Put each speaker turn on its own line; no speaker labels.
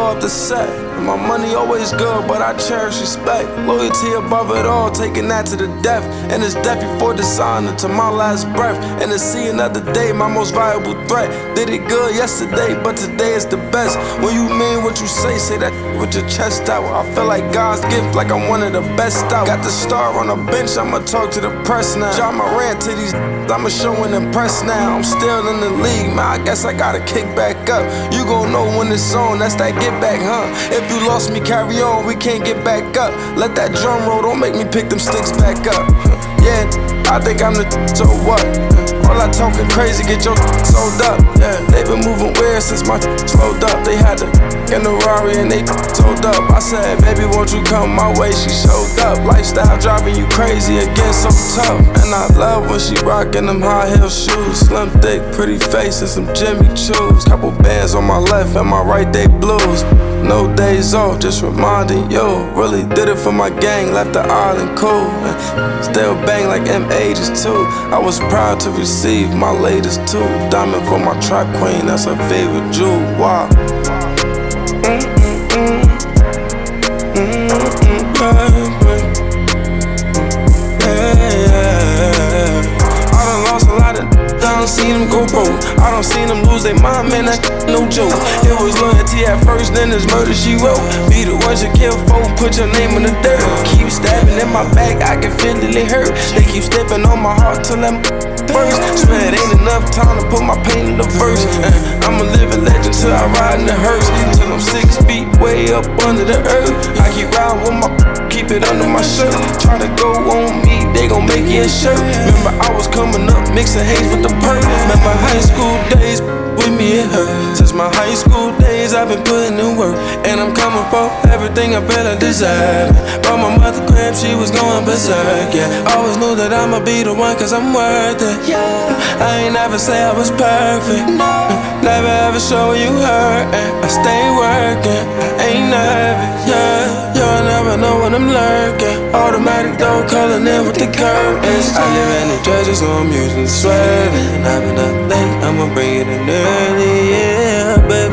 blow up the set. And my money always good, but I cherish respect. Loyalty above it all, taking that to the death. And it's death before dishonor to my last breath. And to see another day, my most valuable threat. Did it good yesterday, but today is the best. When you mean what you say that with your chest out. I feel like God's gift, like I'm one of the best out. Got the star on the bench, I'ma talk to the press now. Drop my rant to these, I'ma show and impress now. I'm still in the league, man, I guess I gotta kick back up. You gon' know when it's on, that's that get back, huh? If you lost me, carry on, we can't get back up. Let that drum roll, don't make me pick them sticks back up. Yeah, I think I'm the so what? All I talking crazy, get your sold up. Yeah, they been moving weird since my slowed up. They had to in the Rari and they sold up. I said, baby, won't you come my way? She showed up. Lifestyle driving you crazy again, so tough. And I love when she rockin' them high heel shoes. Slim, thick, pretty face and some Jimmy Choos. Couple bands on my left and my right, they blues. No days off, just reminding you. Really did it for my gang, left the island cool. Still bang like M80s too. I was proud to receive my latest too. Diamond for my trap queen, that's her favorite jewel. Wow. I done lost a lot of, I done seen them go broke. I done seen them lose their mind, man, that no joke. It was loyalty at first, then it's murder she wrote. Be the ones you kill for, put your name in the dirt. Keep stabbing in my back, I can feel it hurt. They keep stepping on my heart till I'm first. Swear it ain't enough time to put my pain in the verse. I'm a living legend till I ride in the hearse. Till I'm 6 feet way up under the earth. I keep riding with my, keep it under my shirt. Try to go on me, they gon' make you a shirt. Remember I was coming up, mixing haze with the perk. Remember high school days, with me it hurt. Since my high school days, I've been putting in work. And I'm coming for everything I feel I deserve. Brought my mother crib, she was going berserk, yeah. Always knew that I'ma be the one, cause I'm worth it, yeah. I ain't never say I was perfect, never ever show you hurt. I stay working, ain't nervous, yeah. You'll never know when I'm lurking. Automatic door calling in with the curtains. I live in the judges, so I'm using swerving. I've been up late, I'ma bring it in early, yeah, baby.